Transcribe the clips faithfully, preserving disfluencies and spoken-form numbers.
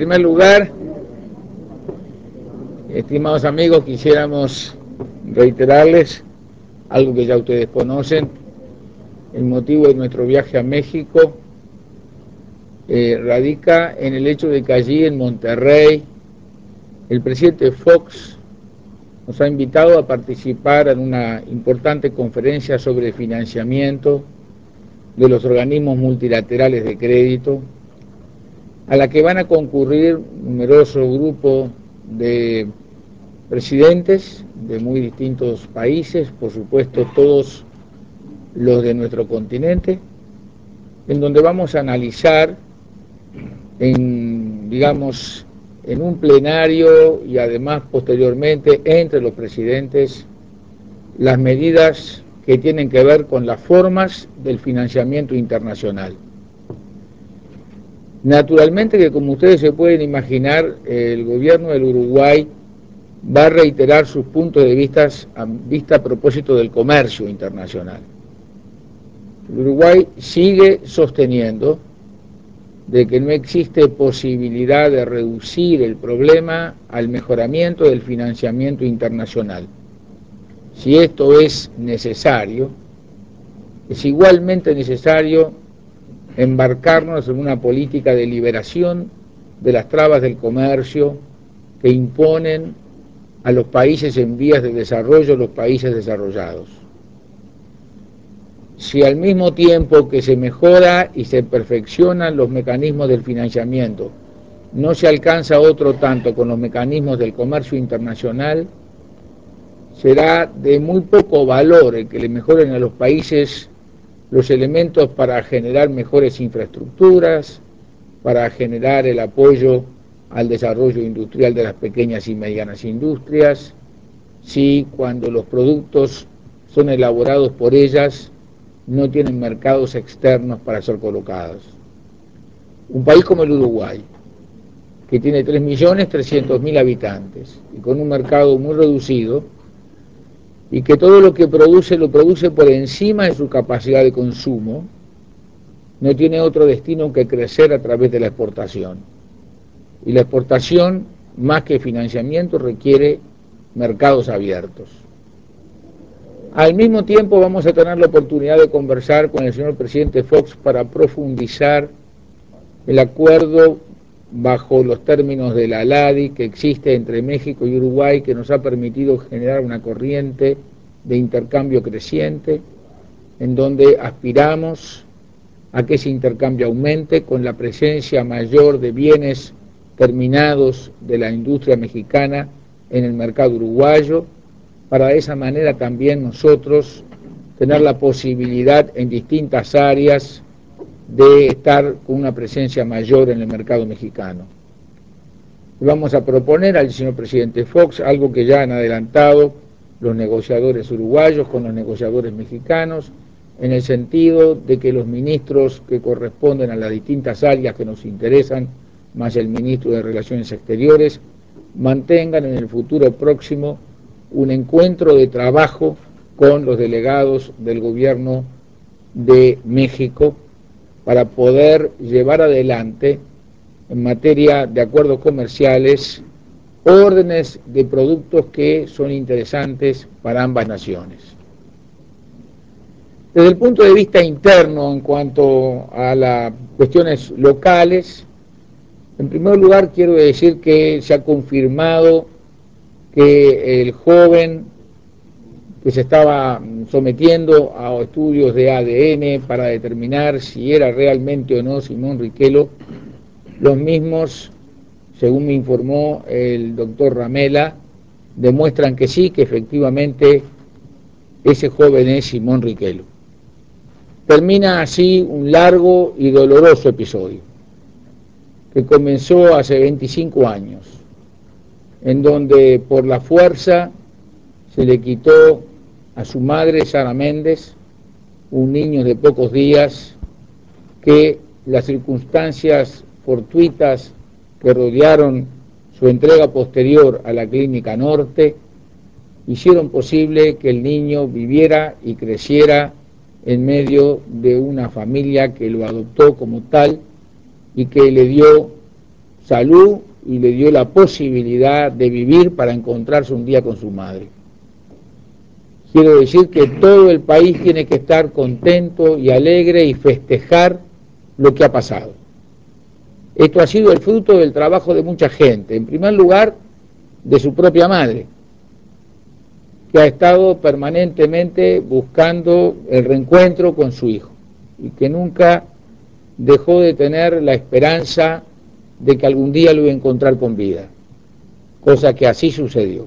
primer lugar, estimados amigos, quisiéramos reiterarles algo que ya ustedes conocen. El motivo de nuestro viaje a México eh, radica en el hecho de que allí en Monterrey el presidente Fox nos ha invitado a participar en una importante conferencia sobre financiamiento de los organismos multilaterales de crédito, a la que van a concurrir un numeroso grupo de presidentes de muy distintos países, por supuesto todos los de nuestro continente, en donde vamos a analizar en, digamos, en un plenario y además posteriormente entre los presidentes las medidas que tienen que ver con las formas del financiamiento internacional. Naturalmente que, como ustedes se pueden imaginar, el gobierno del Uruguay va a reiterar sus puntos de vista a, vista a propósito del comercio internacional. El Uruguay sigue sosteniendo de que no existe posibilidad de reducir el problema al mejoramiento del financiamiento internacional. Si esto es necesario, es igualmente necesario embarcarnos en una política de liberación de las trabas del comercio que imponen a los países en vías de desarrollo, los países desarrollados. Si al mismo tiempo que se mejora y se perfeccionan los mecanismos del financiamiento, no se alcanza otro tanto con los mecanismos del comercio internacional, será de muy poco valor el que le mejoren a los países los elementos para generar mejores infraestructuras, para generar el apoyo al desarrollo industrial de las pequeñas y medianas industrias, si cuando los productos son elaborados por ellas no tienen mercados externos para ser colocados. Un país como el Uruguay, que tiene tres millones trescientos mil habitantes y con un mercado muy reducido, y que todo lo que produce lo produce por encima de su capacidad de consumo, no tiene otro destino que crecer a través de la exportación. Y la exportación, más que financiamiento, requiere mercados abiertos. Al mismo tiempo vamos a tener la oportunidad de conversar con el señor presidente Fox para profundizar el acuerdo bajo los términos de la LADI que existe entre México y Uruguay, que nos ha permitido generar una corriente de intercambio creciente, en donde aspiramos a que ese intercambio aumente con la presencia mayor de bienes terminados de la industria mexicana en el mercado uruguayo, para de esa manera también nosotros tener la posibilidad en distintas áreas de estar con una presencia mayor en el mercado mexicano. Y vamos a proponer al señor presidente Fox algo que ya han adelantado los negociadores uruguayos con los negociadores mexicanos, en el sentido de que los ministros que corresponden a las distintas áreas que nos interesan, más el ministro de Relaciones Exteriores, mantengan en el futuro próximo un encuentro de trabajo con los delegados del gobierno de México para poder llevar adelante en materia de acuerdos comerciales órdenes de productos que son interesantes para ambas naciones. Desde el punto de vista interno, en cuanto a las cuestiones locales, en primer lugar quiero decir que se ha confirmado que el joven que se estaba sometiendo a estudios de A D N para determinar si era realmente o no Simón Riquelo, los mismos, según me informó el doctor Ramela, demuestran que sí, que efectivamente ese joven es Simón Riquelo. Termina así un largo y doloroso episodio que comenzó hace veinticinco años, en donde por la fuerza se le quitó a su madre, Sara Méndez, un niño de pocos días, que las circunstancias fortuitas que rodearon su entrega posterior a la Clínica Norte hicieron posible que el niño viviera y creciera en medio de una familia que lo adoptó como tal y que le dio salud y le dio la posibilidad de vivir para encontrarse un día con su madre. Quiero decir que todo el país tiene que estar contento y alegre y festejar lo que ha pasado. Esto ha sido el fruto del trabajo de mucha gente, en primer lugar de su propia madre, que ha estado permanentemente buscando el reencuentro con su hijo y que nunca dejó de tener la esperanza de que algún día lo iba a encontrar con vida, cosa que así sucedió.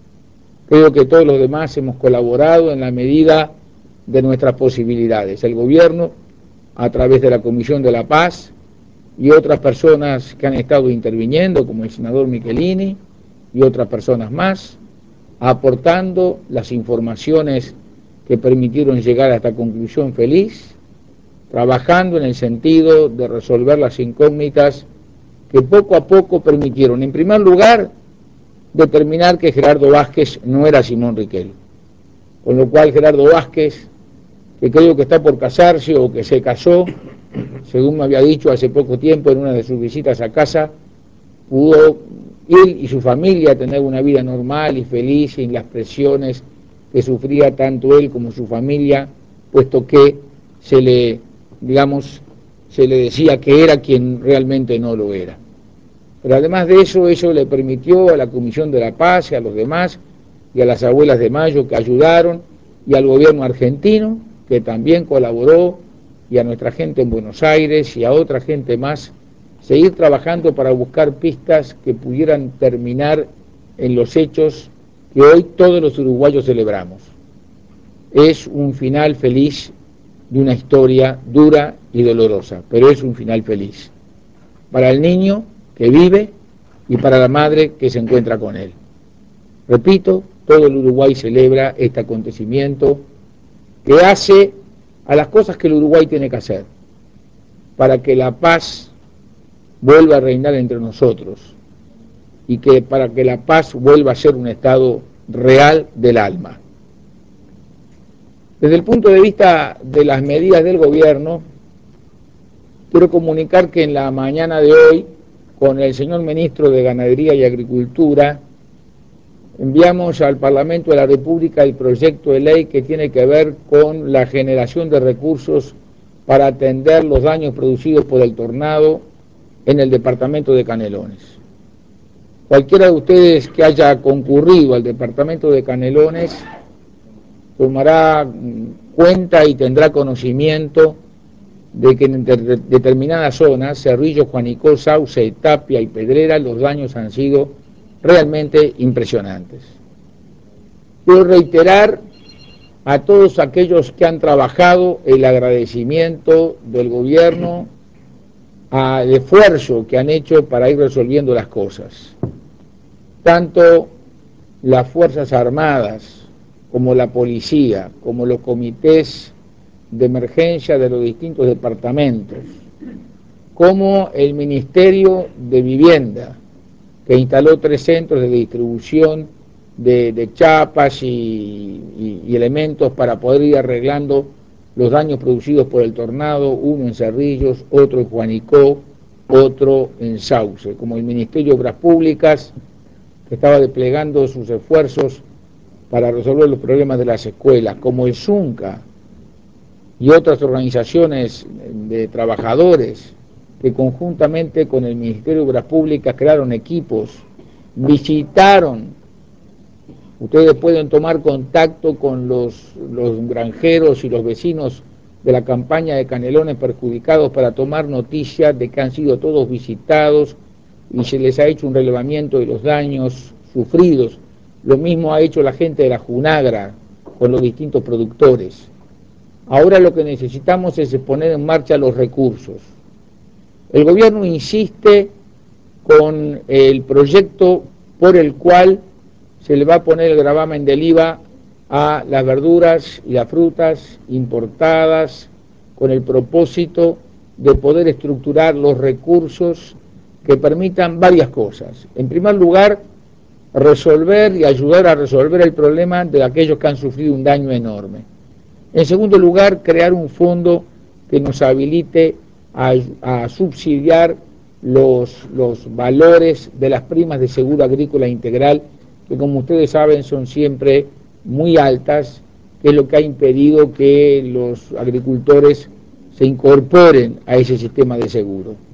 Creo que todos los demás hemos colaborado en la medida de nuestras posibilidades, el gobierno a través de la Comisión de la Paz y otras personas que han estado interviniendo, como el senador Michelini y otras personas más, aportando las informaciones que permitieron llegar a esta conclusión feliz, trabajando en el sentido de resolver las incógnitas que poco a poco permitieron, en primer lugar, determinar que Gerardo Vázquez no era Simón Riquelme, con lo cual Gerardo Vázquez, que creo que está por casarse o que se casó, según me había dicho hace poco tiempo en una de sus visitas a casa, pudo él y su familia tener una vida normal y feliz sin las presiones que sufría tanto él como su familia, puesto que se le, digamos, se le decía que era quien realmente no lo era. Pero además de eso, eso le permitió a la Comisión de la Paz y a los demás, y a las abuelas de Mayo que ayudaron, y al gobierno argentino, que también colaboró, y a nuestra gente en Buenos Aires, y a otra gente más, seguir trabajando para buscar pistas que pudieran terminar en los hechos que hoy todos los uruguayos celebramos. Es un final feliz de una historia dura y dolorosa, pero es un final feliz. Para el niño que vive y para la madre que se encuentra con él. Repito, todo el Uruguay celebra este acontecimiento que hace a las cosas que el Uruguay tiene que hacer para que la paz vuelva a reinar entre nosotros y que para que la paz vuelva a ser un estado real del alma. Desde el punto de vista de las medidas del gobierno, quiero comunicar que en la mañana de hoy, con el señor ministro de Ganadería y Agricultura, enviamos al Parlamento de la República el proyecto de ley que tiene que ver con la generación de recursos para atender los daños producidos por el tornado en el departamento de Canelones. Cualquiera de ustedes que haya concurrido al departamento de Canelones tomará cuenta y tendrá conocimiento de que en determinadas zonas, Cerrillo, Juanicó, Sauce, Tapia y Pedrera, los daños han sido realmente impresionantes. Quiero reiterar a todos aquellos que han trabajado el agradecimiento del gobierno al esfuerzo que han hecho para ir resolviendo las cosas. Tanto las Fuerzas Armadas como la policía, como los comités de emergencia de los distintos departamentos, como el Ministerio de Vivienda, que instaló tres centros de distribución de, de chapas y, y, y elementos para poder ir arreglando los daños producidos por el tornado, uno en Cerrillos, otro en Juanicó, otro en Sauce, como el Ministerio de Obras Públicas, que estaba desplegando sus esfuerzos para resolver los problemas de las escuelas, como el ZUNCA y otras organizaciones de trabajadores que conjuntamente con el Ministerio de Obras Públicas crearon equipos, visitaron. Ustedes pueden tomar contacto con los, los granjeros y los vecinos de la campaña de Canelones perjudicados para tomar noticias de que han sido todos visitados y se les ha hecho un relevamiento de los daños sufridos. Lo mismo ha hecho la gente de la Junagra con los distintos productores. Ahora lo que necesitamos es poner en marcha los recursos. El gobierno insiste con el proyecto por el cual se le va a poner el gravamen del I V A a las verduras y las frutas importadas con el propósito de poder estructurar los recursos que permitan varias cosas. En primer lugar, resolver y ayudar a resolver el problema de aquellos que han sufrido un daño enorme. En segundo lugar, crear un fondo que nos habilite a, a subsidiar los, los valores de las primas de seguro agrícola integral, que como ustedes saben son siempre muy altas, que es lo que ha impedido que los agricultores se incorporen a ese sistema de seguro.